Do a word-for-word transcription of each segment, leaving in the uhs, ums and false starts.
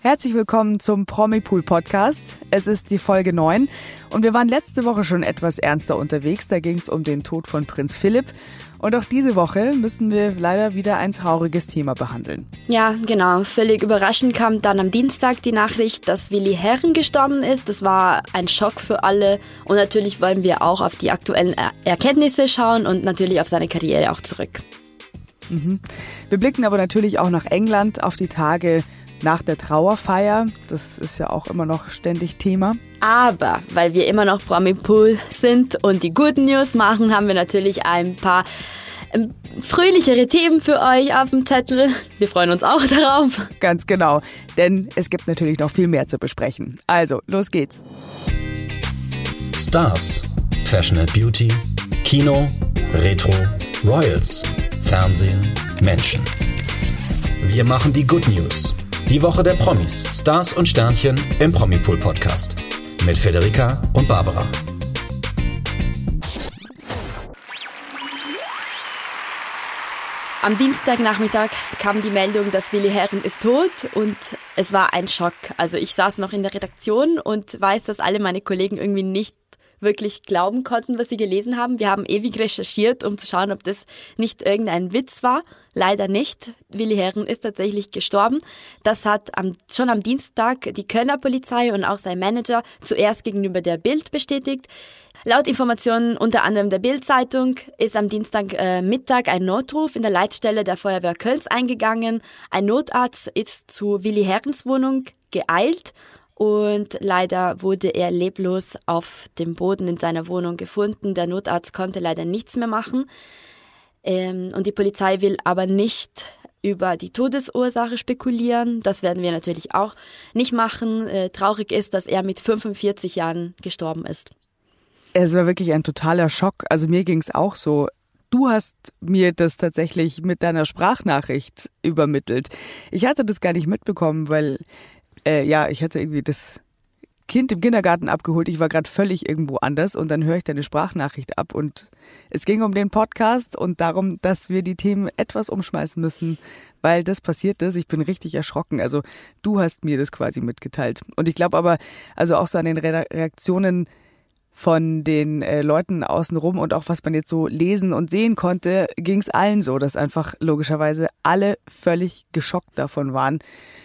Herzlich willkommen zum Promi-Pool-Podcast. Es ist die Folge neun und wir waren letzte Woche schon etwas ernster unterwegs. Da ging es um den Tod von Prinz Philipp. Und auch diese Woche müssen wir leider wieder ein trauriges Thema behandeln. Ja, genau. Völlig überraschend kam dann am Dienstag die Nachricht, dass Willi Herren gestorben ist. Das war ein Schock für alle. Und natürlich wollen wir auch auf die aktuellen er- Erkenntnisse schauen und natürlich auf seine Karriere auch zurück. Mhm. Wir blicken aber natürlich auch nach England auf die Tage nach der Trauerfeier. Das ist ja auch immer noch ständig Thema. Aber weil wir immer noch Promi-Pool sind und die Good News machen, haben wir natürlich ein paar ähm, fröhlichere Themen für euch auf dem Zettel. Wir freuen uns auch darauf. Ganz genau, denn es gibt natürlich noch viel mehr zu besprechen. Also, los geht's. Stars, Fashion and Beauty, Kino, Retro, Royals, Fernsehen, Menschen. Wir machen die Good News. Die Woche der Promis, Stars und Sternchen im Promi-Pool-Podcast. Mit Federica und Barbara. Am Dienstagnachmittag kam die Meldung, dass Willi Herren ist tot und es war ein Schock. Also ich saß noch in der Redaktion und weiß, dass alle meine Kollegen irgendwie nicht wirklich glauben konnten, was sie gelesen haben. Wir haben ewig recherchiert, um zu schauen, ob das nicht irgendein Witz war. Leider nicht. Willi Herren ist tatsächlich gestorben. Das hat am, schon am Dienstag die Kölner Polizei und auch sein Manager zuerst gegenüber der Bild bestätigt. Laut Informationen unter anderem der Bild-Zeitung ist am Dienstag äh, Mittag ein Notruf in der Leitstelle der Feuerwehr Kölns eingegangen. Ein Notarzt ist zu Willi Herrens Wohnung geeilt. Und leider wurde er leblos auf dem Boden in seiner Wohnung gefunden. Der Notarzt konnte leider nichts mehr machen. Ähm, und die Polizei will aber nicht über die Todesursache spekulieren. Das werden wir natürlich auch nicht machen. Äh, traurig ist, dass er mit fünfundvierzig Jahren gestorben ist. Es war wirklich ein totaler Schock. Also mir ging es auch so. Du hast mir das tatsächlich mit deiner Sprachnachricht übermittelt. Ich hatte das gar nicht mitbekommen, weil Äh, ja, ich hatte irgendwie das Kind im Kindergarten abgeholt. Ich war gerade völlig irgendwo anders und dann höre ich deine Sprachnachricht ab und es ging um den Podcast und darum, dass wir die Themen etwas umschmeißen müssen, weil das passiert ist. Ich bin richtig erschrocken. Also du hast mir das quasi mitgeteilt. Und ich glaube aber, also auch so an den Reaktionen von den äh, Leuten außenrum und auch was man jetzt so lesen und sehen konnte, ging es allen so, dass einfach logischerweise alle völlig geschockt davon waren.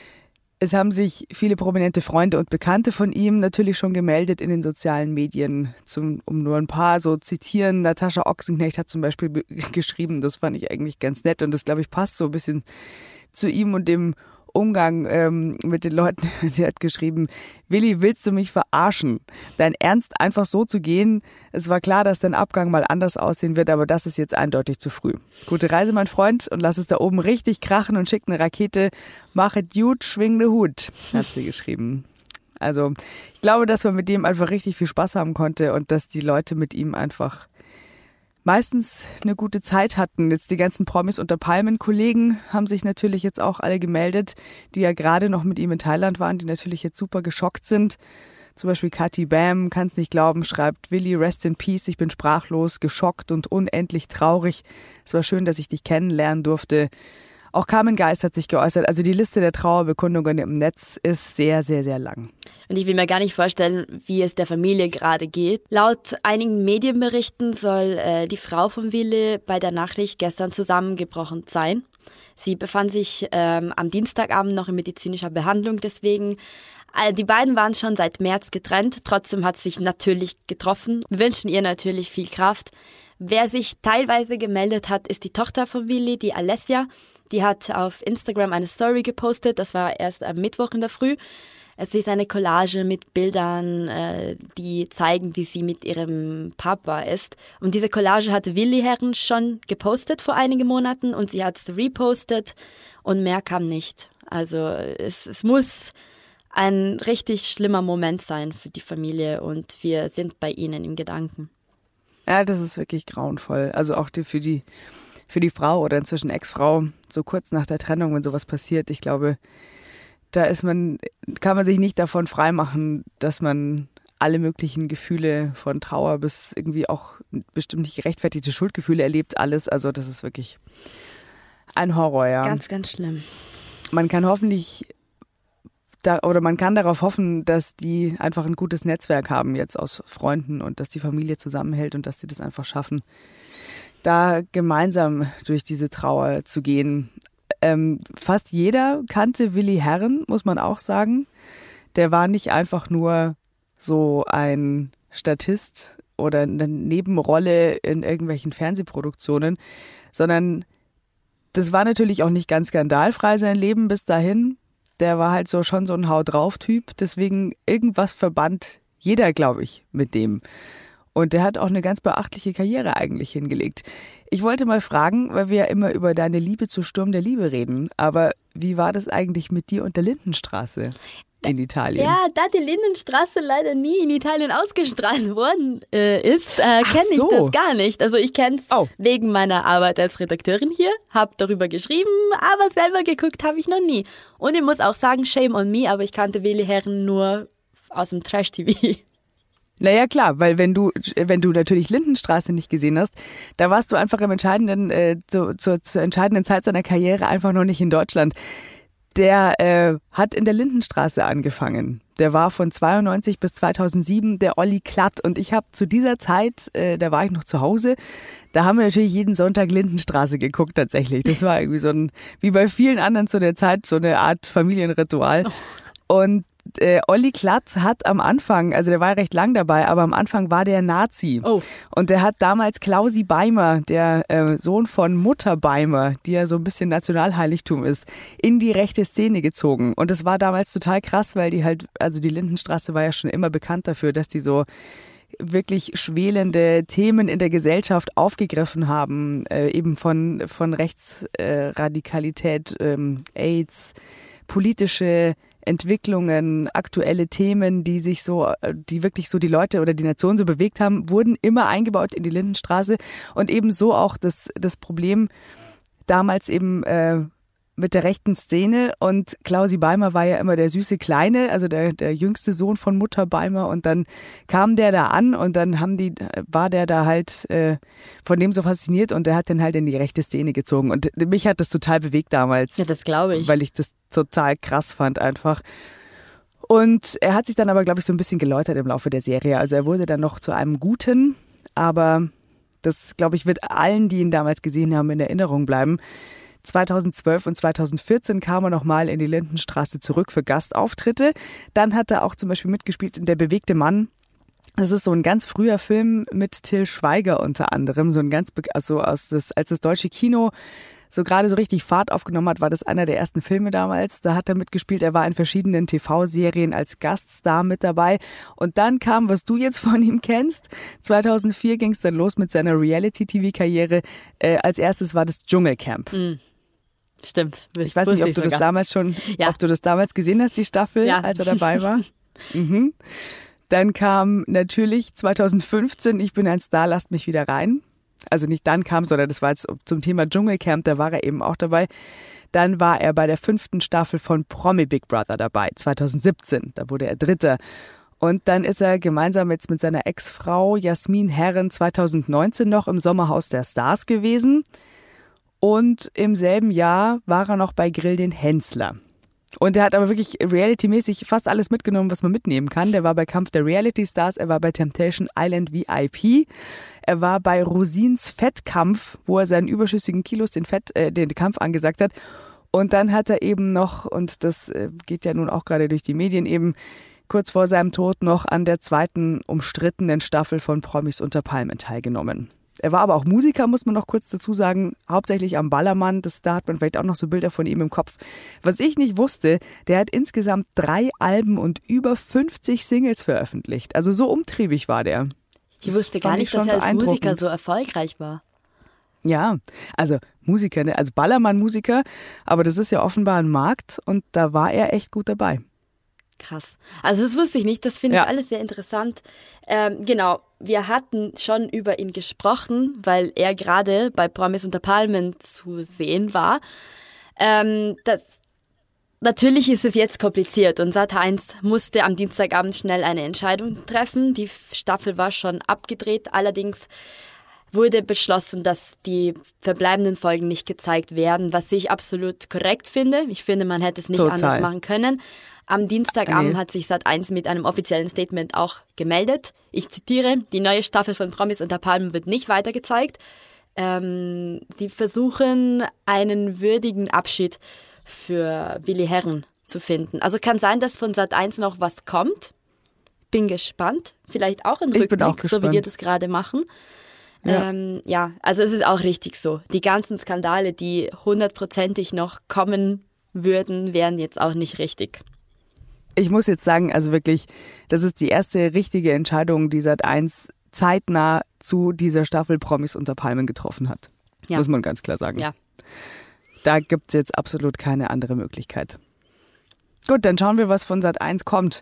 Es haben sich viele prominente Freunde und Bekannte von ihm natürlich schon gemeldet in den sozialen Medien, zum, um nur ein paar so zitieren. Natascha Ochsenknecht hat zum Beispiel be- geschrieben, das fand ich eigentlich ganz nett und das, glaube ich, passt so ein bisschen zu ihm und dem Umgang ähm, mit den Leuten. Die hat geschrieben, Willi, willst du mich verarschen? Dein Ernst, einfach so zu gehen? Es war klar, dass dein Abgang mal anders aussehen wird, aber das ist jetzt eindeutig zu früh. Gute Reise, mein Freund, und lass es da oben richtig krachen und schick eine Rakete. Mach it gut, schwing ne Hut, hat sie geschrieben. Also ich glaube, dass man mit dem einfach richtig viel Spaß haben konnte und dass die Leute mit ihm einfach meistens eine gute Zeit hatten. Jetzt die ganzen Promis unter Palmen-Kollegen haben sich natürlich jetzt auch alle gemeldet, die ja gerade noch mit ihm in Thailand waren, die natürlich jetzt super geschockt sind. Zum Beispiel Katy Bam, kann's nicht glauben, schreibt, Willi, rest in peace, ich bin sprachlos, geschockt und unendlich traurig. Es war schön, dass ich dich kennenlernen durfte. Auch Carmen Geist hat sich geäußert. Also die Liste der Trauerbekundungen im Netz ist sehr, sehr, sehr lang. Und ich will mir gar nicht vorstellen, wie es der Familie gerade geht. Laut einigen Medienberichten soll äh, die Frau von Willi bei der Nachricht gestern zusammengebrochen sein. Sie befand sich ähm, am Dienstagabend noch in medizinischer Behandlung, deswegen äh, die beiden waren schon seit März getrennt. Trotzdem hat sie sich natürlich getroffen. Wir wünschen ihr natürlich viel Kraft. Wer sich teilweise gemeldet hat, ist die Tochter von Willi, die Alessia. Die hat auf Instagram eine Story gepostet, das war erst am Mittwoch in der Früh. Es ist eine Collage mit Bildern, äh, die zeigen, wie sie mit ihrem Papa ist. Und diese Collage hatte Willi Herren schon gepostet vor einigen Monaten und sie hat es repostet und mehr kam nicht. Also es, es muss ein richtig schlimmer Moment sein für die Familie und wir sind bei ihnen im Gedanken. Ja, das ist wirklich grauenvoll. Also auch die, für die für die Frau oder inzwischen Ex-Frau, so kurz nach der Trennung, wenn sowas passiert, ich glaube, da ist man, kann man sich nicht davon freimachen, dass man alle möglichen Gefühle von Trauer bis irgendwie auch bestimmt nicht gerechtfertigte Schuldgefühle erlebt, alles. Also das ist wirklich ein Horror, ja. Ganz, ganz schlimm. Man kann hoffentlich da, oder man kann darauf hoffen, dass die einfach ein gutes Netzwerk haben jetzt aus Freunden und dass die Familie zusammenhält und dass sie das einfach schaffen, da gemeinsam durch diese Trauer zu gehen. Ähm, fast jeder kannte Willi Herren, muss man auch sagen. Der war nicht einfach nur so ein Statist oder eine Nebenrolle in irgendwelchen Fernsehproduktionen, sondern das war natürlich auch nicht ganz skandalfrei sein Leben bis dahin. Der war halt so schon so ein Hau-drauf-Typ, deswegen irgendwas verband jeder, glaube ich, mit dem. Und der hat auch eine ganz beachtliche Karriere eigentlich hingelegt. Ich wollte mal fragen, weil wir ja immer über deine Liebe zu Sturm der Liebe reden, aber wie war das eigentlich mit dir und der Lindenstraße in Italien? Ja, da die Lindenstraße leider nie in Italien ausgestrahlt worden äh, ist, äh, kenne ich so. das gar nicht. Also ich kenne es Oh. wegen meiner Arbeit als Redakteurin hier, habe darüber geschrieben, aber selber geguckt habe ich noch nie. Und ich muss auch sagen, shame on me, aber ich kannte Willi Herren nur aus dem Trash-T V. Naja, klar, weil wenn du, wenn du natürlich Lindenstraße nicht gesehen hast, da warst du einfach im entscheidenden, äh, zu, zur, zur entscheidenden Zeit seiner Karriere einfach noch nicht in Deutschland. Der äh, hat in der Lindenstraße angefangen. Der war von zweiundneunzig bis zweitausendsieben der Olli Klatt. Und ich habe zu dieser Zeit, äh, da war ich noch zu Hause, da haben wir natürlich jeden Sonntag Lindenstraße geguckt tatsächlich. Das war irgendwie so ein, wie bei vielen anderen zu der Zeit, so eine Art Familienritual. Und Äh, Olli Klatt hat am Anfang, also der war recht lang dabei, aber am Anfang war der Nazi. Oh. Und der hat damals Klausi Beimer, der äh, Sohn von Mutter Beimer, die ja so ein bisschen Nationalheiligtum ist, in die rechte Szene gezogen. Und das war damals total krass, weil die halt, also die Lindenstraße war ja schon immer bekannt dafür, dass die so wirklich schwelende Themen in der Gesellschaft aufgegriffen haben, äh, eben von, von Rechtsradikalität, äh, ähm, AIDS, politische Entwicklungen, aktuelle Themen, die sich so, die wirklich so die Leute oder die Nation so bewegt haben, wurden immer eingebaut in die Lindenstraße und ebenso auch das, das Problem damals eben äh, mit der rechten Szene und Klausi Beimer war ja immer der süße Kleine, also der, der jüngste Sohn von Mutter Beimer und dann kam der da an und dann haben die, war der da halt äh, von dem so fasziniert und der hat den halt in die rechte Szene gezogen und mich hat das total bewegt damals. Ja, das glaube ich. Weil ich das total krass fand einfach. Und er hat sich dann aber, glaube ich, so ein bisschen geläutert im Laufe der Serie. Also er wurde dann noch zu einem Guten, aber das, glaube ich, wird allen, die ihn damals gesehen haben, in Erinnerung bleiben. zweitausendzwölf und zweitausendvierzehn kam er nochmal in die Lindenstraße zurück für Gastauftritte. Dann hat er auch zum Beispiel mitgespielt in Der bewegte Mann. Das ist so ein ganz früher Film mit Till Schweiger unter anderem. So ein ganz, also aus das, als das deutsche Kino so gerade so richtig Fahrt aufgenommen hat, war das einer der ersten Filme damals. Da hat er mitgespielt. Er war in verschiedenen T V-Serien als Gaststar mit dabei. Und dann kam, was du jetzt von ihm kennst, zweitausendvier ging es dann los mit seiner Reality-T V-Karriere. Äh, als erstes war das Dschungelcamp. Mhm. Stimmt. Ich weiß nicht, ob du das damals schon, ja. ob du das damals gesehen hast, die Staffel, ja. als er dabei war. mhm. Dann kam natürlich zweitausendfünfzehn, Ich bin ein Star, lasst mich wieder rein. Also nicht dann kam, sondern das war jetzt zum Thema Dschungelcamp, da war er eben auch dabei. Dann war er bei der fünften Staffel von Promi Big Brother dabei, zweitausendsiebzehn, da wurde er Dritter. Und dann ist er gemeinsam jetzt mit seiner Ex-Frau Jasmin Herren zweitausendneunzehn noch im Sommerhaus der Stars gewesen. Und im selben Jahr war er noch bei Grill den Hensler. Und er hat aber wirklich reality-mäßig fast alles mitgenommen, was man mitnehmen kann. Der war bei Kampf der Reality Stars, er war bei Temptation Island V I P, er war bei Rosins Fettkampf, wo er seinen überschüssigen Kilos den, Fett, äh, den Kampf angesagt hat. Und dann hat er eben noch, und das äh, geht ja nun auch gerade durch die Medien, eben kurz vor seinem Tod noch an der zweiten umstrittenen Staffel von Promis unter Palmen teilgenommen. Er war aber auch Musiker, muss man noch kurz dazu sagen, hauptsächlich am Ballermann. Das, da hat man vielleicht auch noch so Bilder von ihm im Kopf. Was ich nicht wusste, der hat insgesamt drei Alben und über fünfzig Singles veröffentlicht. Also so umtriebig war der. Ich wusste gar nicht, dass er als Musiker so erfolgreich war. Ja, also Musiker, ne? Also Ballermann-Musiker, aber das ist ja offenbar ein Markt und da war er echt gut dabei. Krass. Also das wusste ich nicht, das finde ja. ich alles sehr interessant. Ähm, genau, wir hatten schon über ihn gesprochen, weil er gerade bei Promis unter Palmen zu sehen war. Ähm, das, natürlich ist es jetzt kompliziert und Sat eins musste am Dienstagabend schnell eine Entscheidung treffen. Die Staffel war schon abgedreht, allerdings wurde beschlossen, dass die verbleibenden Folgen nicht gezeigt werden, was ich absolut korrekt finde. Ich finde, man hätte es nicht Total. anders machen können. Am Dienstagabend Nee. hat sich Sat eins mit einem offiziellen Statement auch gemeldet. Ich zitiere, die neue Staffel von Promis unter Palmen wird nicht weitergezeigt. Ähm, sie versuchen, einen würdigen Abschied für Willi Herren zu finden. Also kann sein, dass von Sat eins noch was kommt. Bin gespannt. Vielleicht auch ein Ich bin auch Rückblick, so wie wir gespannt. das gerade machen. Ja. Ja. Ähm, ja, also es ist auch richtig so. Die ganzen Skandale, die hundertprozentig noch kommen würden, wären jetzt auch nicht richtig. Ich muss jetzt sagen, also wirklich, das ist die erste richtige Entscheidung, die Sat eins zeitnah zu dieser Staffel Promis unter Palmen getroffen hat. Ja. Muss man ganz klar sagen. Ja. Da gibt es jetzt absolut keine andere Möglichkeit. Gut, dann schauen wir, was von Sat eins kommt.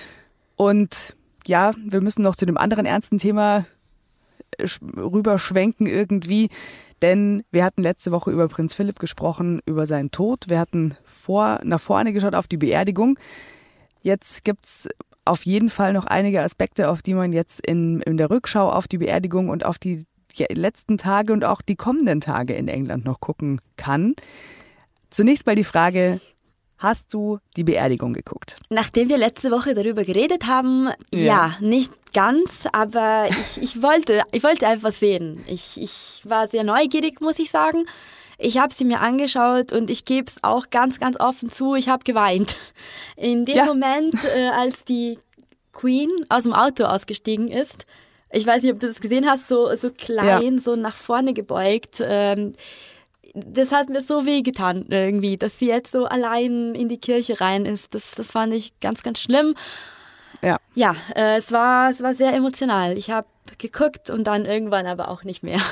Und ja, wir müssen noch zu dem anderen ernsten Thema rüberschwenken irgendwie, denn wir hatten letzte Woche über Prinz Philipp gesprochen, über seinen Tod. Wir hatten vor, nach vorne geschaut auf die Beerdigung. Jetzt gibt's auf jeden Fall noch einige Aspekte, auf die man jetzt in, in der Rückschau auf die Beerdigung und auf die letzten Tage und auch die kommenden Tage in England noch gucken kann. Zunächst mal die Frage, hast du die Beerdigung geguckt? Nachdem wir letzte Woche darüber geredet haben, ja, Ja. nicht ganz, aber ich, ich, wollte, ich wollte einfach sehen. Ich, ich war sehr neugierig, muss ich sagen. Ich habe sie mir angeschaut und ich gebe es auch ganz, ganz offen zu, ich habe geweint. In dem Ja. Moment, äh, als die Queen aus dem Auto ausgestiegen ist, ich weiß nicht, ob du das gesehen hast, so, so klein, so nach vorne gebeugt. Ähm, das hat mir so wehgetan irgendwie, dass sie jetzt so allein in die Kirche rein ist. Das, das fand ich ganz, ganz schlimm. Ja. Ja, äh, es war, es war sehr emotional. Ich habe geguckt und dann irgendwann aber auch nicht mehr.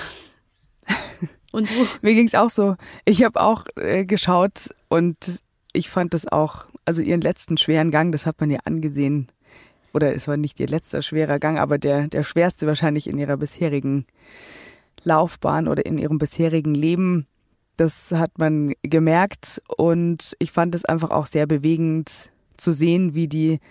Und du? Mir ging's auch so. Ich habe auch äh, geschaut und ich fand das auch, also ihren letzten schweren Gang, das hat man ja angesehen. Oder es war nicht ihr letzter schwerer Gang, aber der, der schwerste wahrscheinlich in ihrer bisherigen Laufbahn oder in ihrem bisherigen Leben. Das hat man gemerkt und ich fand es einfach auch sehr bewegend zu sehen, wie die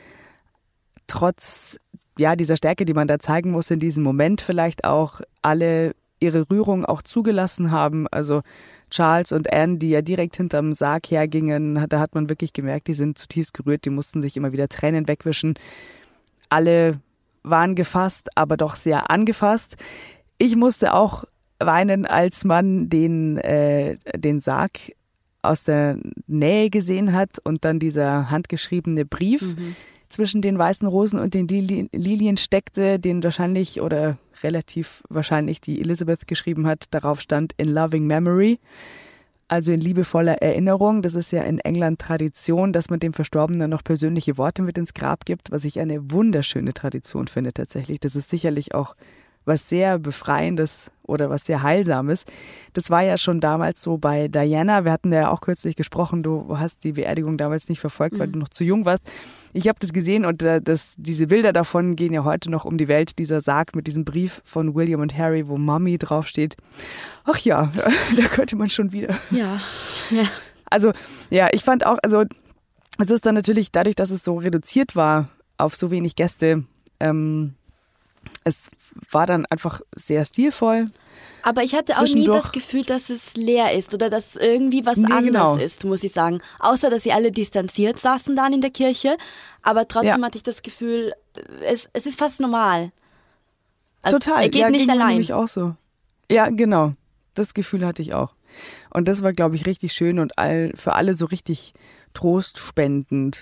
trotz ja dieser Stärke, die man da zeigen muss in diesem Moment, vielleicht auch alle ihre Rührung auch zugelassen haben. Also Charles und Anne, die ja direkt hinterm Sarg hergingen, da hat man wirklich gemerkt, die sind zutiefst gerührt, die mussten sich immer wieder Tränen wegwischen. Alle waren gefasst, aber doch sehr angefasst. Ich musste auch weinen, als man den, äh, den Sarg aus der Nähe gesehen hat und dann dieser handgeschriebene Brief mhm. zwischen den weißen Rosen und den Lilien, Lilien steckte, den wahrscheinlich oder relativ wahrscheinlich die Elizabeth geschrieben hat. Darauf stand in loving memory, also in liebevoller Erinnerung. Das ist ja in England Tradition, dass man dem Verstorbenen noch persönliche Worte mit ins Grab gibt, was ich eine wunderschöne Tradition finde tatsächlich. Das ist sicherlich auch was sehr Befreiendes oder was sehr Heilsames. Das war ja schon damals so bei Diana. Wir hatten ja auch kürzlich gesprochen, du hast die Beerdigung damals nicht verfolgt, mhm. weil du noch zu jung warst. Ich habe das gesehen und äh, das, diese Bilder davon gehen ja heute noch um die Welt. Dieser Sarg mit diesem Brief von William und Harry, wo Mommy draufsteht. Ach ja, da könnte man schon wieder. Ja, ja. Also ja, ich fand auch, also es ist dann natürlich dadurch, dass es so reduziert war auf so wenig Gäste, ähm, es war dann einfach sehr stilvoll. Aber ich hatte auch nie das Gefühl, dass es leer ist oder dass irgendwie was nee, anders genau. ist, muss ich sagen. Außer, dass sie alle distanziert saßen dann in der Kirche. Aber trotzdem ja. hatte ich das Gefühl, es, es ist fast normal. Also Total. Er geht ja, nicht ging allein. Nämlich auch so. Ja, genau. Das Gefühl hatte ich auch. Und das war, glaube ich, richtig schön und all, für alle so richtig trostspendend.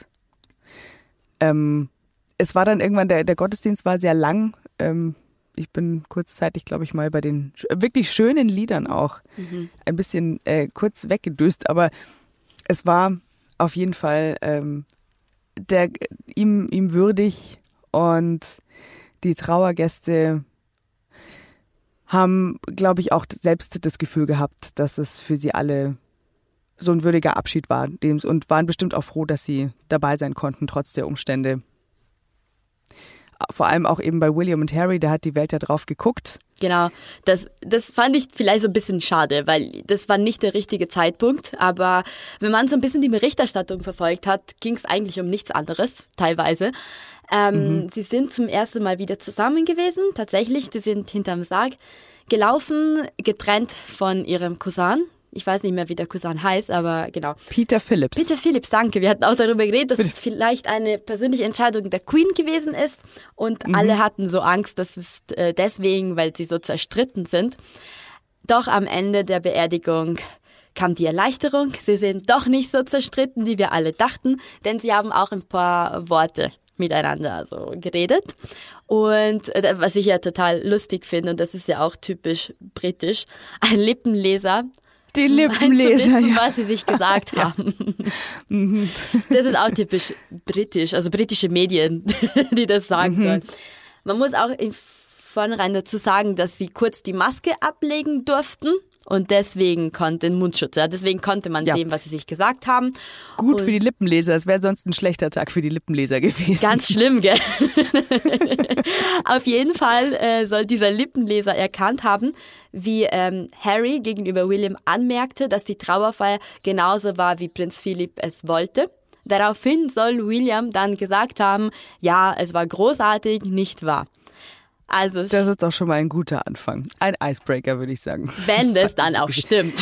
Ähm, es war dann irgendwann, der, der Gottesdienst war sehr lang. Ähm, ich bin kurzzeitig, glaube ich, mal bei den wirklich schönen Liedern auch mhm. ein bisschen äh, kurz weggedöst. Aber es war auf jeden Fall ähm, der, ihm, ihm würdig und die Trauergäste haben, glaube ich, auch selbst das Gefühl gehabt, dass es für sie alle so ein würdiger Abschied war und waren bestimmt auch froh, dass sie dabei sein konnten, trotz der Umstände. Vor allem auch eben bei William und Harry, da hat die Welt ja drauf geguckt. Genau, das, das fand ich vielleicht so ein bisschen schade, weil das war nicht der richtige Zeitpunkt. Aber wenn man so ein bisschen die Berichterstattung verfolgt hat, ging es eigentlich um nichts anderes, teilweise. Ähm, mhm. Sie sind zum ersten Mal wieder zusammen gewesen, tatsächlich. Sie sind hinterm Sarg gelaufen, getrennt von ihrem Cousin. Ich weiß nicht mehr, wie der Cousin heißt, aber genau. Peter Phillips. Peter Phillips, danke. Wir hatten auch darüber geredet, dass Bitte. es vielleicht eine persönliche Entscheidung der Queen gewesen ist. Und mhm. alle hatten so Angst, dass es äh, deswegen, weil sie so zerstritten sind. Doch am Ende der Beerdigung kam die Erleichterung. Sie sind doch nicht so zerstritten, wie wir alle dachten, denn sie haben auch ein paar Worte miteinander so geredet. Und äh, was ich ja total lustig finde, und das ist ja auch typisch britisch, ein Lippenleser. Die Lippenleser, wissen, ja. was sie sich gesagt haben. Ja. Das ist auch typisch britisch, also britische Medien, die das sagen sollen. Man muss auch im Vornherein dazu sagen, dass sie kurz die Maske ablegen durften und deswegen konnte, den Mundschutz, ja, deswegen konnte man ja. sehen, was sie sich gesagt haben. Gut und für die Lippenleser, es wäre sonst ein schlechter Tag für die Lippenleser gewesen. Ganz schlimm, gell? Auf jeden Fall äh, soll dieser Lippenleser erkannt haben, wie ähm, Harry gegenüber William anmerkte, dass die Trauerfeier genauso war, wie Prinz Philipp es wollte. Daraufhin soll William dann gesagt haben, ja, es war großartig, nicht wahr? Also, das ist doch schon mal ein guter Anfang. Ein Icebreaker, würde ich sagen. Wenn das dann auch stimmt.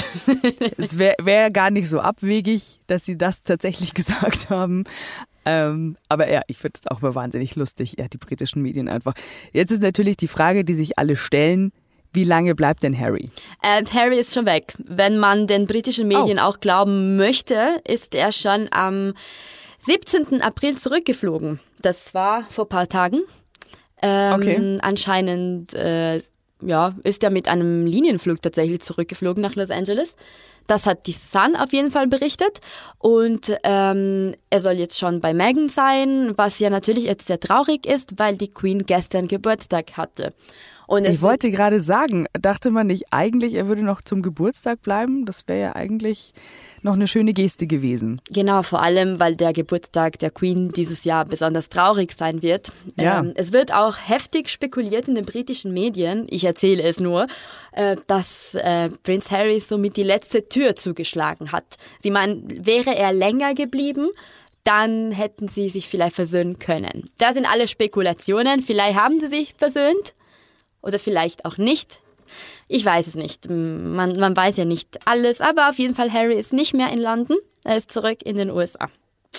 Es wäre wär gar nicht so abwegig, dass sie das tatsächlich gesagt haben. Ähm, aber ja, ich finde es auch mal wahnsinnig lustig, ja, die britischen Medien einfach. Jetzt ist natürlich die Frage, die sich alle stellen, wie lange bleibt denn Harry? Äh, Harry ist schon weg. Wenn man den britischen Medien oh. auch glauben möchte, ist er schon am siebzehnten April zurückgeflogen. Das war vor ein paar Tagen. Ähm, okay. Anscheinend äh, ja, ist er mit einem Linienflug tatsächlich zurückgeflogen nach Los Angeles. Das hat die Sun auf jeden Fall berichtet. Und ähm, er soll jetzt schon bei Meghan sein, was ja natürlich jetzt sehr traurig ist, weil die Queen gestern Geburtstag hatte. Und ich wollte gerade sagen, dachte man nicht eigentlich, er würde noch zum Geburtstag bleiben? Das wäre ja eigentlich noch eine schöne Geste gewesen. Genau, vor allem, weil der Geburtstag der Queen dieses Jahr besonders traurig sein wird. Ja. Ähm, es wird auch heftig spekuliert in den britischen Medien, ich erzähle es nur, äh, dass äh, Prinz Harry somit die letzte Tür zugeschlagen hat. Sie meinen, wäre er länger geblieben, dann hätten sie sich vielleicht versöhnen können. Das sind alle Spekulationen, vielleicht haben sie sich versöhnt. Oder vielleicht auch nicht. Ich weiß es nicht. Man, man weiß ja nicht alles. Aber auf jeden Fall, Harry ist nicht mehr in London. Er ist zurück in den U S A.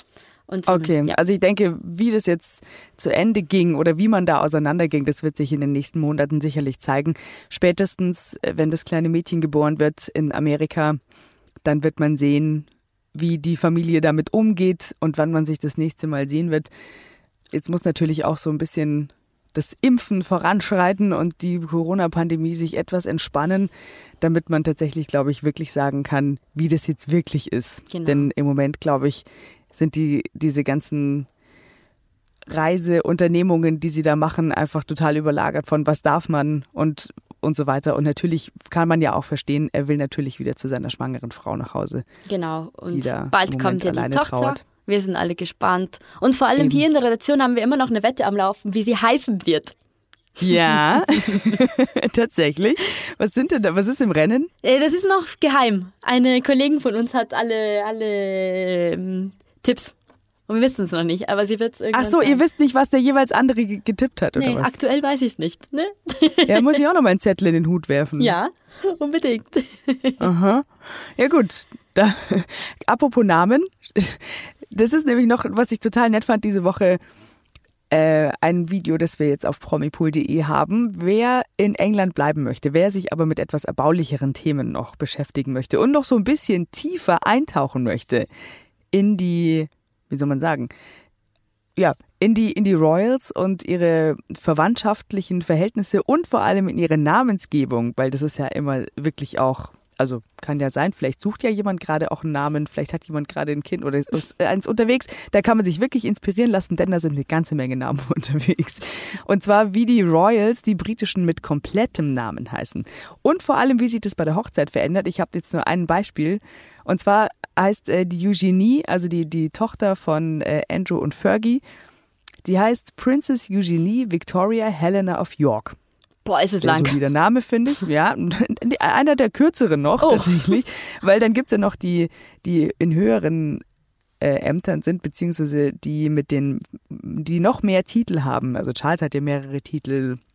Und okay, ja. Also ich denke, wie das jetzt zu Ende ging oder wie man da auseinanderging, das wird sich in den nächsten Monaten sicherlich zeigen. Spätestens, wenn das kleine Mädchen geboren wird in Amerika, dann wird man sehen, wie die Familie damit umgeht und wann man sich das nächste Mal sehen wird. Jetzt muss natürlich auch so ein bisschen das Impfen voranschreiten und die Corona-Pandemie sich etwas entspannen, damit man tatsächlich, glaube ich, wirklich sagen kann, wie das jetzt wirklich ist. Genau. Denn im Moment, glaube ich, sind die diese ganzen Reiseunternehmungen, die sie da machen, einfach total überlagert von was darf man und und so weiter. Und natürlich kann man ja auch verstehen, er will natürlich wieder zu seiner schwangeren Frau nach Hause. Genau. Und bald kommt ja die Tochter. Trauert. Wir sind alle gespannt. Und vor allem Eben. hier in der Redaktion haben wir immer noch eine Wette am Laufen, wie sie heißen wird. Ja, tatsächlich. Was sind denn da? Was ist im Rennen? Das ist noch geheim. Eine Kollegin von uns hat alle, alle ähm, Tipps. Und wir wissen es noch nicht, aber sie wird es irgendwann Ach so, sagen. Ihr wisst nicht, was der jeweils andere getippt hat, oder nee, was? Nee, aktuell weiß ich es nicht. Ne? Ja, muss ich auch noch mal einen Zettel in den Hut werfen. Ja, unbedingt. Aha. Ja gut, da, apropos Namen, das ist nämlich noch, was ich total nett fand diese Woche, äh, ein Video, das wir jetzt auf promipool punkt de haben. Wer in England bleiben möchte, wer sich aber mit etwas erbaulicheren Themen noch beschäftigen möchte und noch so ein bisschen tiefer eintauchen möchte in die, wie soll man sagen, ja, in die, in die Royals und ihre verwandtschaftlichen Verhältnisse und vor allem in ihre Namensgebung, weil das ist ja immer wirklich auch, also kann ja sein, vielleicht sucht ja jemand gerade auch einen Namen, vielleicht hat jemand gerade ein Kind oder ist eins unterwegs. Da kann man sich wirklich inspirieren lassen, denn da sind eine ganze Menge Namen unterwegs. Und zwar wie die Royals, die britischen mit komplettem Namen heißen. Und vor allem, wie sich das bei der Hochzeit verändert. Ich habe jetzt nur ein Beispiel. Und zwar heißt äh, die Eugenie, also die, die Tochter von äh, Andrew und Fergie, die heißt Princess Eugenie Victoria Helena of York. Boah, ist es lang. So wie der Name, finde ich. Ja, einer der kürzeren noch oh. tatsächlich. Weil dann gibt's ja noch die, die in höheren äh, Ämtern sind, beziehungsweise die mit den, die noch mehr Titel haben. Also Charles hat ja mehrere Titel.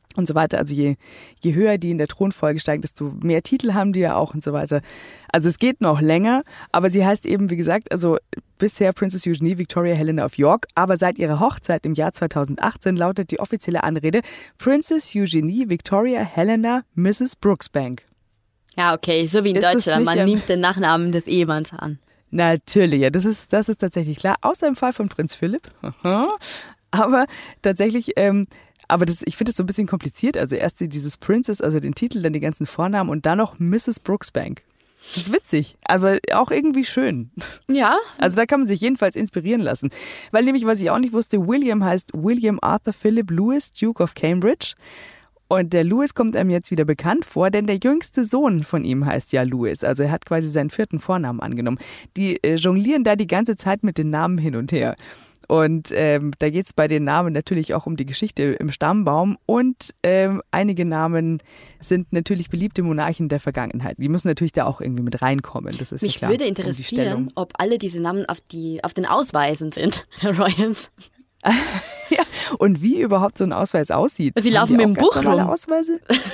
und so weiter. Also je, je höher die in der Thronfolge steigen, desto mehr Titel haben die ja auch und so weiter. Also es geht noch länger, aber sie heißt eben, wie gesagt, also bisher Princess Eugenie Victoria Helena of York, aber seit ihrer Hochzeit im Jahr zweitausendachtzehn lautet die offizielle Anrede Princess Eugenie Victoria Helena Misses Brooksbank. Ja, okay, so wie in Ist Deutschland, man ein... nimmt den Nachnamen des Ehemanns an. Natürlich, ja, das ist, das ist tatsächlich klar, außer im Fall von Prinz Philipp. Aber tatsächlich... Ähm, Aber das, ich finde es so ein bisschen kompliziert. Also erst dieses Princess, also den Titel, dann die ganzen Vornamen und dann noch Misses Brooksbank. Das ist witzig, aber auch irgendwie schön. Ja. Also da kann man sich jedenfalls inspirieren lassen. Weil nämlich, was ich auch nicht wusste, William heißt William Arthur Philip Louis, Duke of Cambridge. Und der Louis kommt einem jetzt wieder bekannt vor, denn der jüngste Sohn von ihm heißt ja Louis. Also er hat quasi seinen vierten Vornamen angenommen. Die äh, jonglieren da die ganze Zeit mit den Namen hin und her. Und ähm, da geht es bei den Namen natürlich auch um die Geschichte im Stammbaum. Und ähm, einige Namen sind natürlich beliebte Monarchen der Vergangenheit. Die müssen natürlich da auch irgendwie mit reinkommen. Das ist Mich ja klar, würde interessieren, um ob alle diese Namen auf, die, auf den Ausweisen sind, der Royals. Ja, und wie überhaupt so ein Ausweis aussieht. Sie laufen mit dem Buch rum. Ausweise?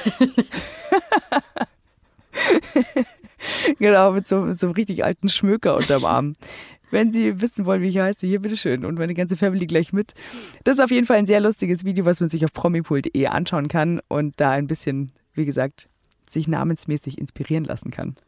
Genau, mit so, mit so einem richtig alten Schmöker unterm Arm. Wenn Sie wissen wollen, wie ich heiße, hier bitteschön. Und meine ganze Family gleich mit. Das ist auf jeden Fall ein sehr lustiges Video, was man sich auf promipool punkt de anschauen kann und da ein bisschen, wie gesagt, sich namensmäßig inspirieren lassen kann.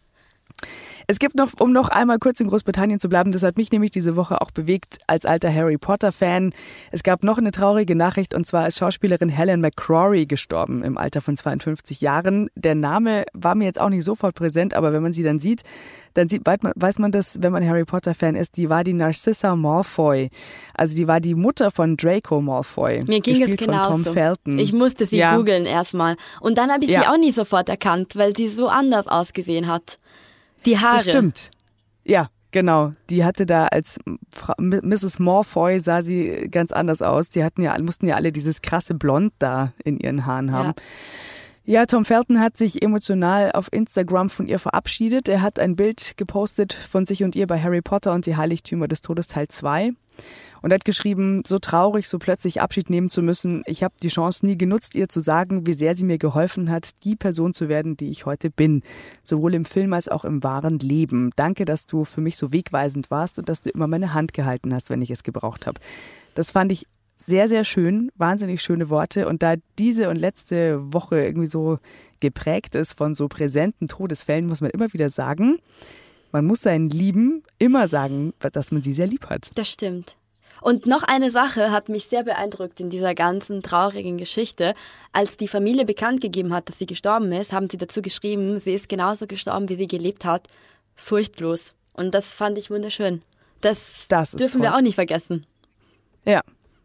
Es gibt noch, um noch einmal kurz in Großbritannien zu bleiben, das hat mich nämlich diese Woche auch bewegt als alter Harry Potter-Fan. Es gab noch eine traurige Nachricht und zwar ist Schauspielerin Helen McCrory gestorben im Alter von zweiundfünfzig Jahren. Der Name war mir jetzt auch nicht sofort präsent, aber wenn man sie dann sieht, dann sieht, weiß man das, wenn man Harry Potter-Fan ist, die war die Narcissa Malfoy. Also die war die Mutter von Draco Malfoy. Mir ging es genauso. Ich musste sie ja. googeln erstmal. Und dann habe ich ja. sie auch nie sofort erkannt, weil sie so anders ausgesehen hat. Die Haare. Das stimmt. Ja, genau. Die hatte da als Frau, Misses Malfoy sah sie ganz anders aus. Die hatten ja, mussten ja alle dieses krasse Blond da in ihren Haaren haben. Ja. Ja, Tom Felton hat sich emotional auf Instagram von ihr verabschiedet. Er hat ein Bild gepostet von sich und ihr bei Harry Potter und die Heiligtümer des Todes Teil zwei. Und er hat geschrieben, so traurig, so plötzlich Abschied nehmen zu müssen. Ich habe die Chance nie genutzt, ihr zu sagen, wie sehr sie mir geholfen hat, die Person zu werden, die ich heute bin. Sowohl im Film als auch im wahren Leben. Danke, dass du für mich so wegweisend warst und dass du immer meine Hand gehalten hast, wenn ich es gebraucht habe. Das fand ich sehr, sehr schön, wahnsinnig schöne Worte. Und da diese und letzte Woche irgendwie so geprägt ist von so präsenten Todesfällen, muss man immer wieder sagen, man muss seinen Lieben immer sagen, dass man sie sehr lieb hat. Das stimmt. Und noch eine Sache hat mich sehr beeindruckt in dieser ganzen traurigen Geschichte. Als die Familie bekannt gegeben hat, dass sie gestorben ist, haben sie dazu geschrieben, sie ist genauso gestorben, wie sie gelebt hat. Furchtlos. Und das fand ich wunderschön. Das, das dürfen toll. wir auch nicht vergessen. Ja.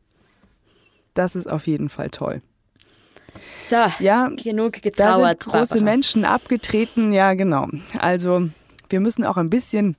Das ist auf jeden Fall toll. So, ja, genug getrauert. Da sind große Barbara. Menschen abgetreten, ja genau. Also wir müssen auch ein bisschen,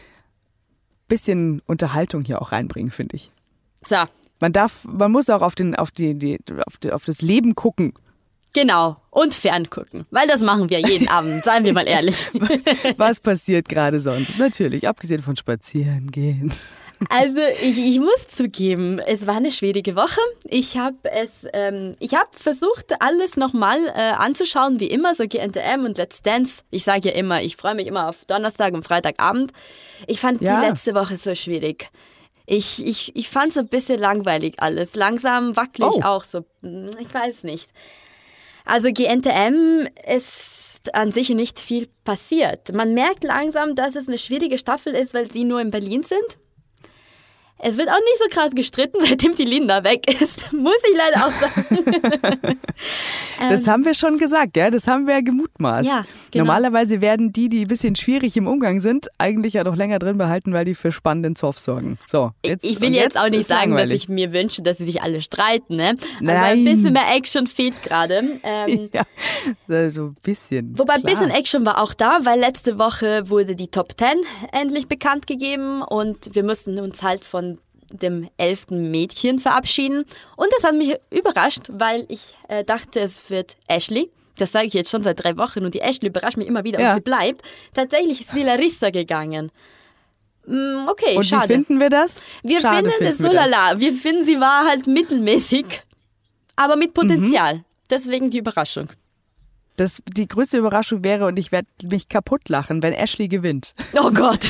bisschen Unterhaltung hier auch reinbringen, finde ich. So. Man darf, man muss auch auf, den, auf, die, die, auf, die, auf das Leben gucken. Genau. Und ferngucken. Weil das machen wir jeden Abend, seien wir mal ehrlich. Was passiert gerade sonst? Natürlich, abgesehen von spazieren gehen. Also ich, ich muss zugeben, es war eine schwierige Woche. Ich habe es, ähm, ich habe versucht, alles nochmal äh, anzuschauen, wie immer, so G N T M und Let's Dance. Ich sage ja immer, ich freue mich immer auf Donnerstag und Freitagabend. Ich fand ja. die letzte Woche so schwierig. Ich, ich, ich fand es ein bisschen langweilig alles. Langsam wackelig oh. auch so. Ich weiß nicht. Also G N T M ist an sich nicht viel passiert. Man merkt langsam, dass es eine schwierige Staffel ist, weil sie nur in Berlin sind. Es wird auch nicht so krass gestritten, seitdem die Linda weg ist, muss ich leider auch sagen. Das ähm, haben wir schon gesagt, ja, das haben wir ja gemutmaßt. Ja, genau. Normalerweise werden die, die ein bisschen schwierig im Umgang sind, eigentlich ja noch länger drin behalten, weil die für spannenden Zoff sorgen. So, jetzt, ich will jetzt, jetzt auch nicht sagen, langweilig. dass ich mir wünsche, dass sie sich alle streiten, ne? Nein. Aber ein bisschen mehr Action fehlt gerade. Ähm, ja, so ein bisschen. Wobei ein klar. bisschen Action war auch da, weil letzte Woche wurde die Top Ten endlich bekannt gegeben und wir mussten uns halt von dem elften Mädchen verabschieden. Und das hat mich überrascht, weil ich äh, dachte, es wird Ashley. Das sage ich jetzt schon seit drei Wochen und die Ashley überrascht mich immer wieder ja. und sie bleibt. Tatsächlich ist die Larissa gegangen. Mm, okay, und schade. Und wie finden wir das? Wir schade finden es so lala. Wir finden, sie war halt mittelmäßig, aber mit Potenzial. Mhm. deswegen die Überraschung. Das, die größte Überraschung wäre, und ich werde mich kaputt lachen, wenn Ashley gewinnt. Oh Gott.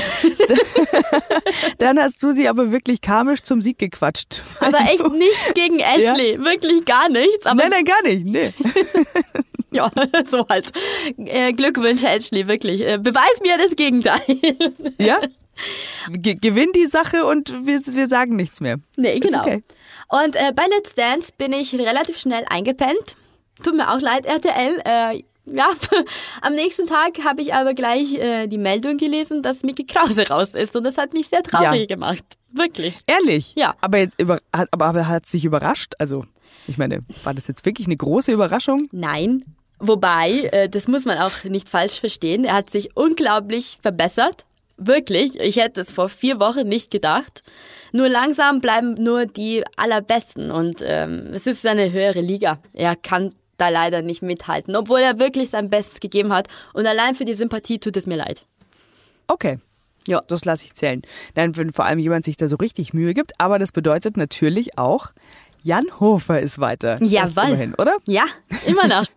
Dann hast du sie aber wirklich karmisch zum Sieg gequatscht. Aber echt nichts gegen Ashley, ja? Wirklich gar nichts. Aber nein, nein, gar nicht, nee. Ja, so halt. Äh, Glückwünsche, Ashley, wirklich. Äh, beweis mir das Gegenteil. Ja? Ge- gewinn die Sache und wir, wir sagen nichts mehr. Nee, genau. Okay. Und äh, bei Let's Dance bin ich relativ schnell eingepennt. Tut mir auch leid, R T L. Äh, ja, am nächsten Tag habe ich aber gleich äh, die Meldung gelesen, dass Micky Krause raus ist. Und das hat mich sehr traurig ja. gemacht. Wirklich. Ehrlich? Ja. Aber jetzt über, hat, aber, aber hat es dich überrascht? Also, ich meine, war das jetzt wirklich eine große Überraschung? Nein. Wobei, äh, das muss man auch nicht falsch verstehen. Er hat sich unglaublich verbessert. Wirklich. Ich hätte es vor vier Wochen nicht gedacht. Nur langsam bleiben nur die Allerbesten. Und ähm, es ist eine höhere Liga. Er kann da leider nicht mithalten, obwohl er wirklich sein Bestes gegeben hat. Und allein für die Sympathie tut es mir leid. Okay. Ja. Das lasse ich zählen. Dann, wenn vor allem jemand sich da so richtig Mühe gibt. Aber das bedeutet natürlich auch, Jan Hofer ist weiter. Jawohl. Immerhin, oder? Ja, immer noch.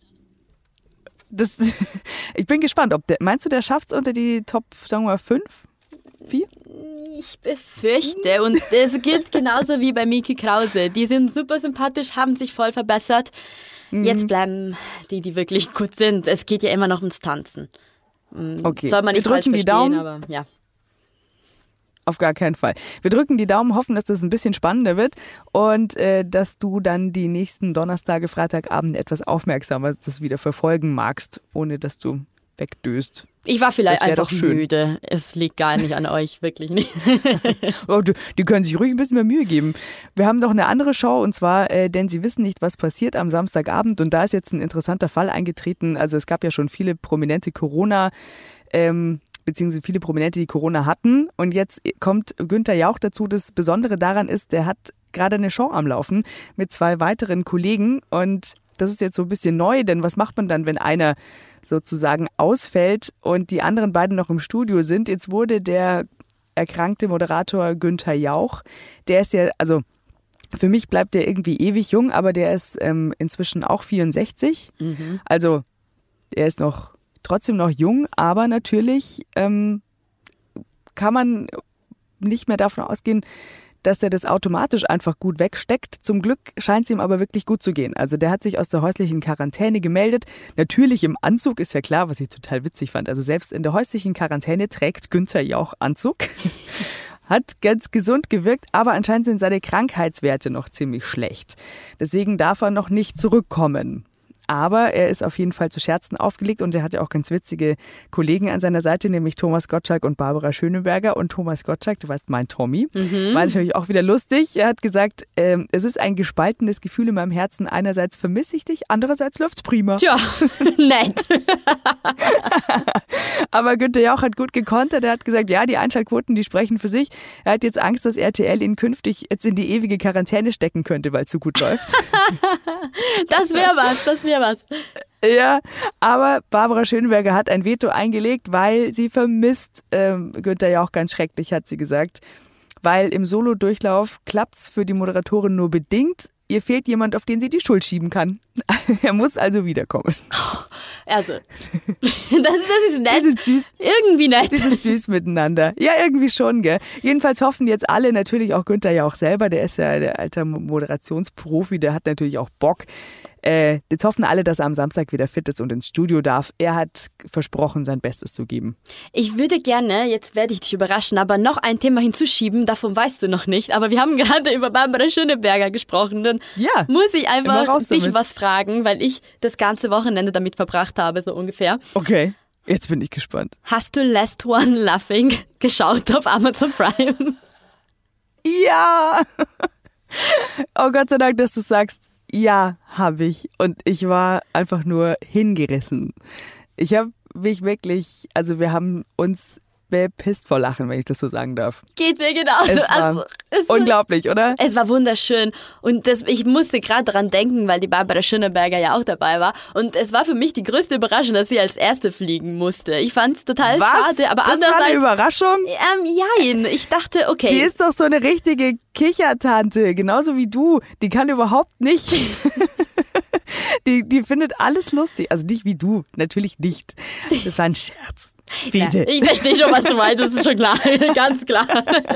Das, ich bin gespannt. Ob der, meinst du, der schafft es unter die Top, sagen wir mal, fünf? Vier? Ich befürchte, und das gilt genauso wie bei Micky Krause. Die sind super sympathisch, haben sich voll verbessert. Mhm. Jetzt bleiben die, die wirklich gut sind. Es geht ja immer noch ums Tanzen. Okay. Soll man nicht Wir drücken falsch die Daumen. aber ja. Auf gar keinen Fall. Wir drücken die Daumen, hoffen, dass das ein bisschen spannender wird und äh, dass du dann die nächsten Donnerstage, Freitagabend etwas aufmerksamer das wieder verfolgen magst, ohne dass du wegdöst. Ich war vielleicht einfach schön. müde. Es liegt gar nicht an euch, wirklich nicht. Oh, die, die können sich ruhig ein bisschen mehr Mühe geben. Wir haben noch eine andere Show und zwar, äh, denn sie wissen nicht, was passiert am Samstagabend und da ist jetzt ein interessanter Fall eingetreten. Also es gab ja schon viele prominente Corona- ähm, beziehungsweise viele Prominente, die Corona hatten. Und jetzt kommt Günther Jauch dazu. Das Besondere daran ist, der hat gerade eine Show am Laufen mit zwei weiteren Kollegen. Und das ist jetzt so ein bisschen neu, denn was macht man dann, wenn einer sozusagen ausfällt und die anderen beiden noch im Studio sind? Jetzt wurde der erkrankte Moderator Günther Jauch, der ist ja, also für mich bleibt der irgendwie ewig jung, aber der ist ähm, inzwischen auch vierundsechzig. Mhm. Also er ist noch trotzdem noch jung, aber natürlich ähm, kann man nicht mehr davon ausgehen, dass der das automatisch einfach gut wegsteckt. Zum Glück scheint es ihm aber wirklich gut zu gehen. Also der hat sich aus der häuslichen Quarantäne gemeldet. Natürlich im Anzug, ist ja klar, was ich total witzig fand. Also selbst in der häuslichen Quarantäne trägt Günther Jauch Anzug. Hat ganz gesund gewirkt, aber anscheinend sind seine Krankheitswerte noch ziemlich schlecht. Deswegen darf er noch nicht zurückkommen. Aber er ist auf jeden Fall zu Scherzen aufgelegt und er hat ja auch ganz witzige Kollegen an seiner Seite, nämlich Thomas Gottschalk und Barbara Schöneberger. Und Thomas Gottschalk, du weißt, mein Tommy, mhm. war natürlich auch wieder lustig. Er hat gesagt, äh, es ist ein gespaltenes Gefühl in meinem Herzen. Einerseits vermisse ich dich, andererseits läuft's prima. Tja, nett. Aber Günther Jauch hat gut gekontert. Er hat gesagt, ja, die Einschaltquoten, die sprechen für sich. Er hat jetzt Angst, dass R T L ihn künftig jetzt in die ewige Quarantäne stecken könnte, weil es so gut läuft. Das wäre was, das wäre was. Ja, aber Barbara Schöneberger hat ein Veto eingelegt, weil sie vermisst ähm, Günther Jauch ganz schrecklich, hat sie gesagt. Weil im Solo-Durchlauf klappt's für die Moderatorin nur bedingt. Ihr fehlt jemand, auf den sie die Schuld schieben kann. Er muss also wiederkommen. Also, das, das ist nett. Die sind süß. Irgendwie nett. Die sind süß miteinander. Ja, irgendwie schon, gell. Jedenfalls hoffen jetzt alle, natürlich auch Günther Jauch selber, der ist ja der alte Moderationsprofi, der hat natürlich auch Bock. Äh, jetzt hoffen alle, dass er am Samstag wieder fit ist und ins Studio darf. Er hat versprochen, sein Bestes zu geben. Ich würde gerne, jetzt werde ich dich überraschen, aber noch ein Thema hinzuschieben, davon weißt du noch nicht. Aber wir haben gerade über Barbara Schöneberger gesprochen. Dann ja, muss ich einfach dich was fragen, weil ich das ganze Wochenende damit verbracht habe, so ungefähr. Okay, jetzt bin ich gespannt. Hast du Last One Laughing geschaut auf Amazon Prime? Ja! Oh Gott sei Dank, dass du sagst. Ja, habe ich. Und ich war einfach nur hingerissen. Ich habe mich wirklich, also wir haben uns bepisst vor Lachen, wenn ich das so sagen darf. Geht mir genauso. Es war also, es unglaublich, war, oder? Es war wunderschön. Und das, ich musste gerade dran denken, weil die Barbara Schöneberger ja auch dabei war. Und es war für mich die größte Überraschung, dass sie als Erste fliegen musste. Ich fand es total Was? schade. Aber das andererseits, war eine Überraschung? Ähm, jein. Ich dachte, okay. Die ist doch so eine richtige Kichertante, genauso wie du. Die kann überhaupt nicht... Die, die findet alles lustig. Also nicht wie du, natürlich nicht. Das war ein Scherz. Ja, ich verstehe schon, was du meinst, das ist schon klar, ganz klar.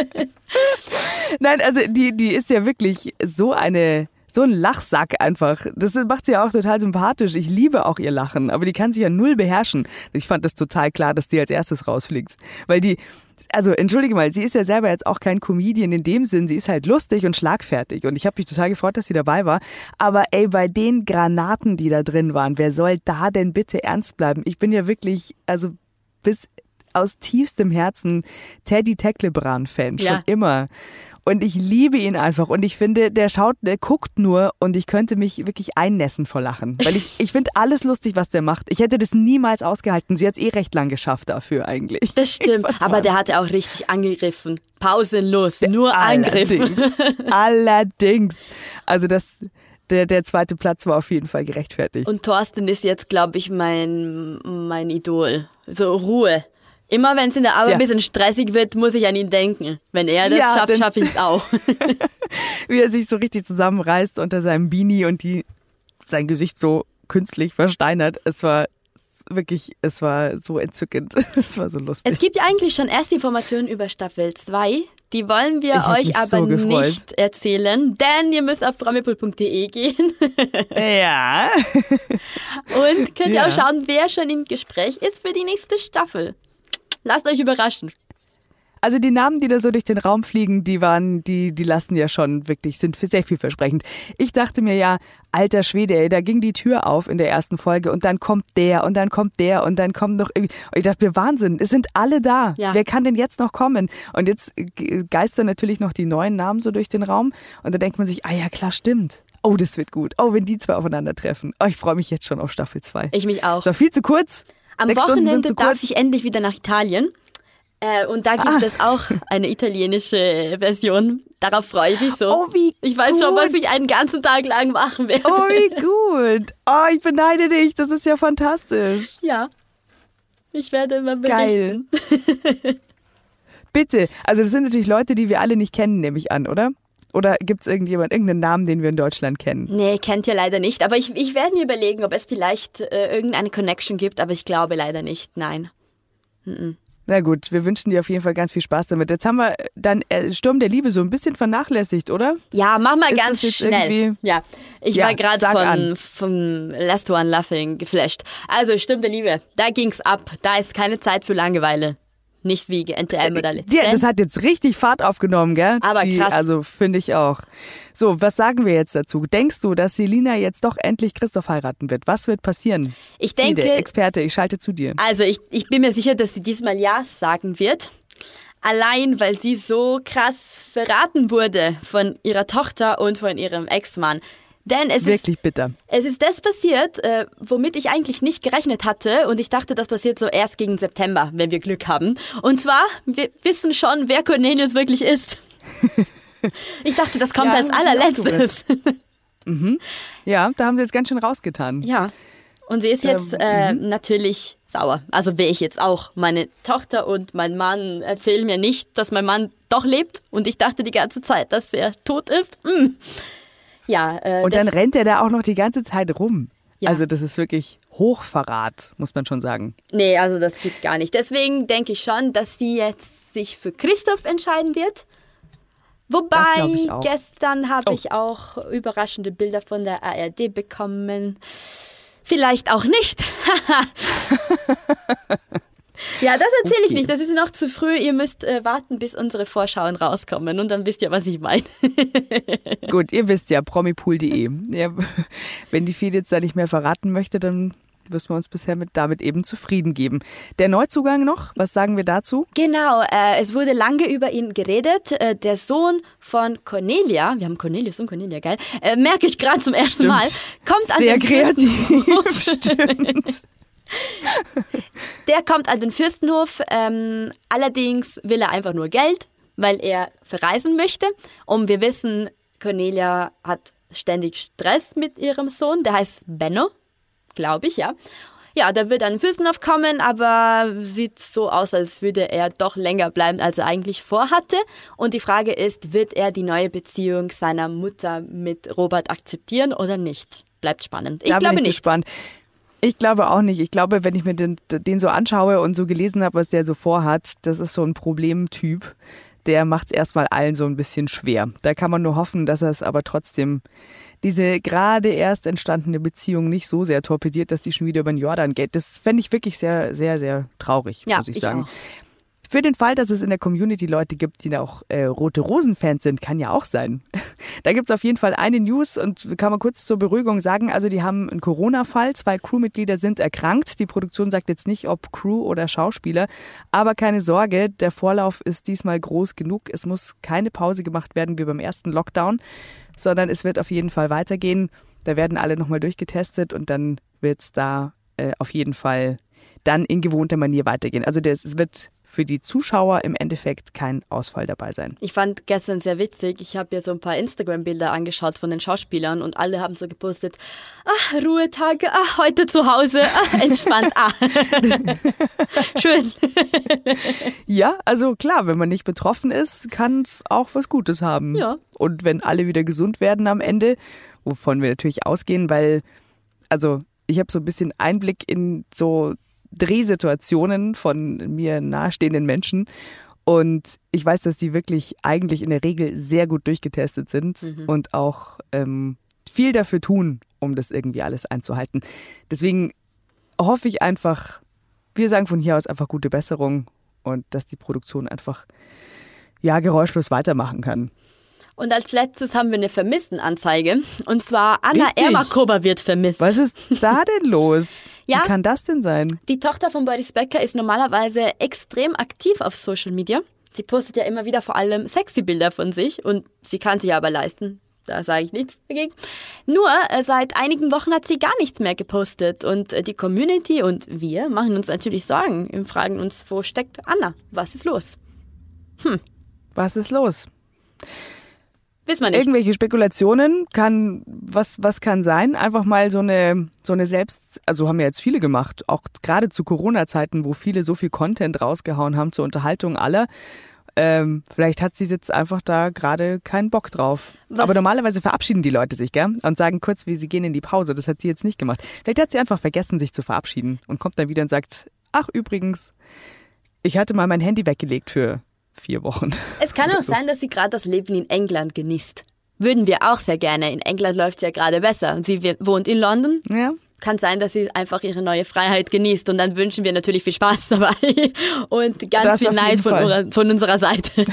Nein, also die, die ist ja wirklich so eine, so ein Lachsack einfach. Das macht sie ja auch total sympathisch. Ich liebe auch ihr Lachen, aber die kann sich ja null beherrschen. Ich fand das total klar, dass die als erstes rausfliegt. Weil die, also entschuldige mal, sie ist ja selber jetzt auch kein Comedian in dem Sinn. Sie ist halt lustig und schlagfertig und ich habe mich total gefreut, dass sie dabei war. Aber ey, bei den Granaten, die da drin waren, wer soll da denn bitte ernst bleiben? Ich bin ja wirklich, also bis aus tiefstem Herzen Teddy Tecklebrand-Fan, schon ja. immer. Und ich liebe ihn einfach und ich finde, der schaut, der guckt nur und ich könnte mich wirklich einnässen vor Lachen. Weil ich, ich finde alles lustig, was der macht. Ich hätte das niemals ausgehalten. Sie hat es eh recht lang geschafft dafür eigentlich. Das stimmt, aber der hat ja auch richtig angegriffen. Pausenlos, nur angegriffen. Allerdings, allerdings. Also das... Der, der zweite Platz war auf jeden Fall gerechtfertigt. Und Thorsten ist jetzt, glaube ich, mein, mein Idol. So Ruhe. Immer wenn es in der Arbeit ja. ein bisschen stressig wird, muss ich an ihn denken. Wenn er das ja, schafft, schaffe ich es auch. Wie er sich so richtig zusammenreißt unter seinem Beanie und die, sein Gesicht so künstlich versteinert. Es war wirklich, es war so entzückend. Es war so lustig. Es gibt ja eigentlich schon erste Informationen über Staffel zwei. Die wollen wir euch aber so nicht erzählen, denn ihr müsst auf promipool punkt de gehen. Ja. Und könnt ihr ja. auch schauen, wer schon im Gespräch ist für die nächste Staffel. Lasst euch überraschen. Also die Namen, die da so durch den Raum fliegen, die waren, die, die lassen ja schon wirklich, sind sehr vielversprechend. Ich dachte mir ja, alter Schwede, ey, da ging die Tür auf in der ersten Folge und dann kommt der und dann kommt der und dann kommt noch irgendwie. Und ich dachte mir, Wahnsinn, es sind alle da. Ja. Wer kann denn jetzt noch kommen? Und jetzt geistern natürlich noch die neuen Namen so durch den Raum und da denkt man sich, ah ja, klar, stimmt. Oh, das wird gut. Oh, wenn die zwei aufeinandertreffen. Oh, ich freue mich jetzt schon auf Staffel zwei. Ich mich auch. So, viel zu kurz. Am Sechs Wochenende darf kurz. ich endlich wieder nach Italien. Äh, und da gibt ah. es auch eine italienische Version. Darauf freue ich mich so. Oh, wie Ich weiß gut. schon, was ich einen ganzen Tag lang machen werde. Oh, wie gut. Oh, ich beneide dich. Das ist ja fantastisch. Ja. Ich werde mal berichten. Geil. Bitte. Also das sind natürlich Leute, die wir alle nicht kennen, nehme ich an, oder? Oder gibt es irgendjemand, irgendeinen Namen, den wir in Deutschland kennen? Nee, kennt ihr leider nicht. Aber ich, ich werde mir überlegen, ob es vielleicht äh, irgendeine Connection gibt. Aber ich glaube leider nicht. Nein. Mm-mm. Na gut, wir wünschen dir auf jeden Fall ganz viel Spaß damit. Jetzt haben wir dann Sturm der Liebe so ein bisschen vernachlässigt, oder? Ja, mach mal Ist ganz schnell. Ja, ich ja, war gerade von, von Last One Laughing geflasht. Also Sturm der Liebe, da ging's ab. Da ist keine Zeit für Langeweile. Nicht wie N T M oder Let's Dance. Ja, das hat jetzt richtig Fahrt aufgenommen, gell? Aber Die, krass. Also finde ich auch. So, was sagen wir jetzt dazu? Denkst du, dass Selina jetzt doch endlich Christoph heiraten wird? Was wird passieren? Ich denke... Ede, Experte, ich schalte zu dir. Also ich, ich bin mir sicher, dass sie diesmal Ja sagen wird. Allein, weil sie so krass verraten wurde von ihrer Tochter und von ihrem Ex-Mann. Denn es Wirklich ist, bitter. Es ist das passiert, äh, womit ich eigentlich nicht gerechnet hatte. Und ich dachte, das passiert so erst gegen September, wenn wir Glück haben. Und zwar, wir wissen schon, wer Cornelius wirklich ist. Ich dachte, das kommt ja, als allerletztes. Mhm. Ja, da haben sie jetzt ganz schön rausgetan. Ja, und sie ist jetzt äh, mhm. natürlich sauer. Also wäre ich jetzt auch. Meine Tochter und mein Mann erzählen mir nicht, dass mein Mann doch lebt. Und ich dachte die ganze Zeit, dass er tot ist. Mm. Ja, äh, und dann rennt er da auch noch die ganze Zeit rum. Ja. Also das ist wirklich Hochverrat, muss man schon sagen. Nee, also das geht gar nicht. Deswegen denke ich schon, dass sie jetzt sich für Christoph entscheiden wird. Wobei, gestern habe oh. ich auch überraschende Bilder von der A R D bekommen. Vielleicht auch nicht. Ja, das erzähle okay. ich nicht. Das ist noch zu früh. Ihr müsst äh, warten, bis unsere Vorschauen rauskommen. Und dann wisst ihr, was ich meine. Gut, ihr wisst ja, promipool punkt de. Ja, wenn die Feed jetzt da nicht mehr verraten möchte, dann müssen wir uns bisher mit, damit eben zufrieden geben. Der Neuzugang noch, was sagen wir dazu? Genau, äh, es wurde lange über ihn geredet. Äh, der Sohn von Cornelia, wir haben Cornelius und Cornelia, geil, äh, merke ich gerade zum ersten Stimmt. Mal, kommt an Sehr den kreativ, stimmt. Der kommt an den Fürstenhof, ähm, allerdings will er einfach nur Geld, weil er verreisen möchte. Und wir wissen, Cornelia hat ständig Stress mit ihrem Sohn, der heißt Benno, glaube ich, ja. Ja, der wird an den Fürstenhof kommen, aber sieht so aus, als würde er doch länger bleiben, als er eigentlich vorhatte. Und die Frage ist, wird er die neue Beziehung seiner Mutter mit Robert akzeptieren oder nicht? bleibt spannend. Ich da glaube bin ich nicht. Gespannt. Ich glaube auch nicht. Ich glaube, wenn ich mir den, den so anschaue und so gelesen habe, was der so vorhat, das ist so ein Problemtyp. Der macht es erstmal allen so ein bisschen schwer. Da kann man nur hoffen, dass er es aber trotzdem diese gerade erst entstandene Beziehung nicht so sehr torpediert, dass die schon wieder über den Jordan geht. Das fände ich wirklich sehr, sehr, sehr traurig, ja, muss ich, ich sagen. Auch. Für den Fall, dass es in der Community Leute gibt, die auch äh, Rote Rosen-Fans sind, kann ja auch sein. Da gibt es auf jeden Fall eine News und kann man kurz zur Beruhigung sagen, also die haben einen Corona-Fall, zwei Crewmitglieder sind erkrankt. Die Produktion sagt jetzt nicht, ob Crew oder Schauspieler, aber keine Sorge, der Vorlauf ist diesmal groß genug. Es muss keine Pause gemacht werden wie beim ersten Lockdown, sondern es wird auf jeden Fall weitergehen. Da werden alle nochmal durchgetestet und dann wird es da äh, auf jeden Fall dann in gewohnter Manier weitergehen. Also das, es wird für die Zuschauer im Endeffekt kein Ausfall dabei sein. Ich fand gestern sehr witzig, ich habe mir so ein paar Instagram-Bilder angeschaut von den Schauspielern und alle haben so gepostet, ah, Ruhetag, ah, heute zu Hause, ah, entspannt, ah. Schön. Ja, also klar, wenn man nicht betroffen ist, kann es auch was Gutes haben. Ja. Und wenn alle wieder gesund werden am Ende, wovon wir natürlich ausgehen, weil, also ich habe so ein bisschen Einblick in so Drehsituationen von mir nahestehenden Menschen und ich weiß, dass die wirklich eigentlich in der Regel sehr gut durchgetestet sind mhm. und auch ähm, viel dafür tun, um das irgendwie alles einzuhalten. Deswegen hoffe ich einfach, wir sagen von hier aus einfach gute Besserung und dass die Produktion einfach ja geräuschlos weitermachen kann. Und als letztes haben wir eine Vermisstenanzeige. Und zwar Anna Richtig. Ermakova wird vermisst. Was ist da denn los? Ja, wie kann das denn sein? Die Tochter von Boris Becker ist normalerweise extrem aktiv auf Social Media. Sie postet ja immer wieder vor allem sexy Bilder von sich und sie kann sich aber leisten. Da sage ich nichts dagegen. Nur äh, seit einigen Wochen hat sie gar nichts mehr gepostet und äh, die Community und wir machen uns natürlich Sorgen und fragen uns, wo steckt Anna? Was ist los? Hm. Was ist los? Wissen wir nicht. Irgendwelche Spekulationen, kann, was, was kann sein? Einfach mal so eine, so eine Selbst, also haben ja jetzt viele gemacht, auch gerade zu Corona-Zeiten, wo viele so viel Content rausgehauen haben zur Unterhaltung aller. Ähm, vielleicht hat sie jetzt einfach da gerade keinen Bock drauf. Was? Aber normalerweise verabschieden die Leute sich, gell? Und sagen kurz, wie sie gehen in die Pause. Das hat sie jetzt nicht gemacht. Vielleicht hat sie einfach vergessen, sich zu verabschieden und kommt dann wieder und sagt, ach übrigens, ich hatte mal mein Handy weggelegt für vier Wochen. Es kann auch so sein, dass sie gerade das Leben in England genießt. Würden wir auch sehr gerne. In England läuft es ja gerade besser. Sie wohnt in London. Ja. Kann sein, dass sie einfach ihre neue Freiheit genießt. Und dann wünschen wir natürlich viel Spaß dabei und ganz das viel Neid von, von unserer Seite.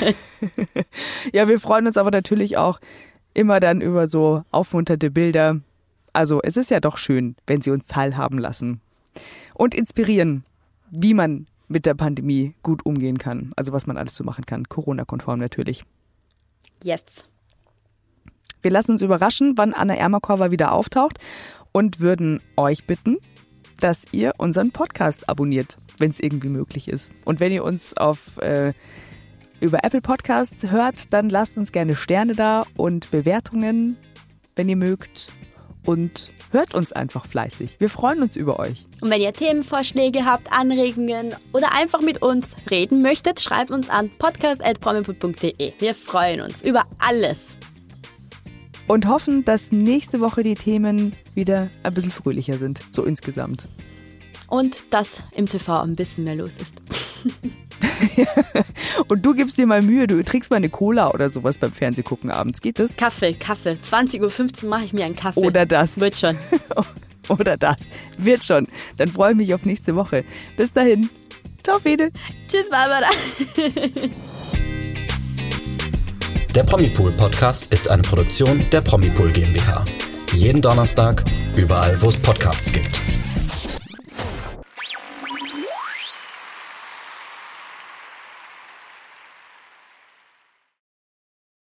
Ja, wir freuen uns aber natürlich auch immer dann über so aufmunternde Bilder. Also es ist ja doch schön, wenn sie uns teilhaben lassen und inspirieren, wie man mit der Pandemie gut umgehen kann. Also was man alles so machen kann. Corona-konform natürlich. Yes. Wir lassen uns überraschen, wann Anna Ermakova wieder auftaucht und würden euch bitten, dass ihr unseren Podcast abonniert, wenn es irgendwie möglich ist. Und wenn ihr uns auf äh, über Apple Podcasts hört, dann lasst uns gerne Sterne da und Bewertungen, wenn ihr mögt. Und hört uns einfach fleißig. Wir freuen uns über euch. Und wenn ihr Themenvorschläge habt, Anregungen oder einfach mit uns reden möchtet, schreibt uns an podcast at promipool punkt de. Wir freuen uns über alles. Und hoffen, dass nächste Woche die Themen wieder ein bisschen fröhlicher sind, so insgesamt. Und dass im T V ein bisschen mehr los ist. Und du gibst dir mal Mühe, du trinkst mal eine Cola oder sowas beim Fernsehgucken abends. Geht das? Kaffee, Kaffee. zwanzig Uhr fünfzehn mache ich mir einen Kaffee. Oder das. Wird schon. Oder das. Wird schon. Dann freue ich mich auf nächste Woche. Bis dahin. Ciao, Fede. Tschüss, Barbara. Der Promipool Podcast ist eine Produktion der Promipool GmbH. Jeden Donnerstag, überall, wo es Podcasts gibt.